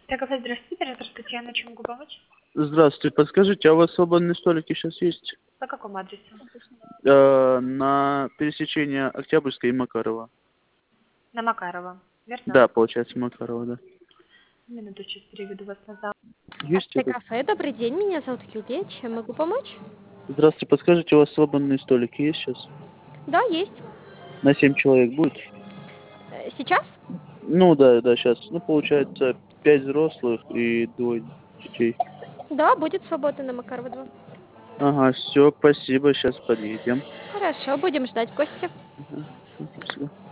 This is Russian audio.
Кафе, здравствуйте, оператор Татьяна, чем могу помочь? Здравствуйте, подскажите, а у вас свободные столики сейчас есть? По какому адресу? На пересечении Октябрьской и Макарова. На Макарова, верно? Да, получается, Макарова, да. Минуту, сейчас переведу вас на зал. Есть это? Кафе, добрый день, меня зовут Юлия, чем могу помочь? Здравствуйте, подскажите, у вас свободные столики есть сейчас? Да, есть. На 7 человек будет? Сейчас? Ну да, сейчас. Ну, получается, 5 взрослых и 2 детей. Да, будет свободно на Макарова 2. Ага, все, спасибо, сейчас подъедем. Хорошо, будем ждать гостя. Ага, спасибо.